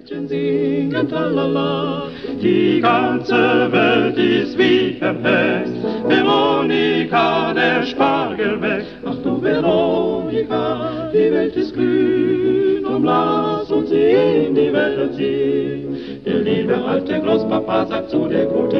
Mädchen singen tralala. Die ganze Welt ist wie verhext. Veronika, der Spargel weg. Ach du Veronika, die Welt ist grün, drum lass uns in die Welt ziehen. Der liebe alte Großpapa sagt zu der guten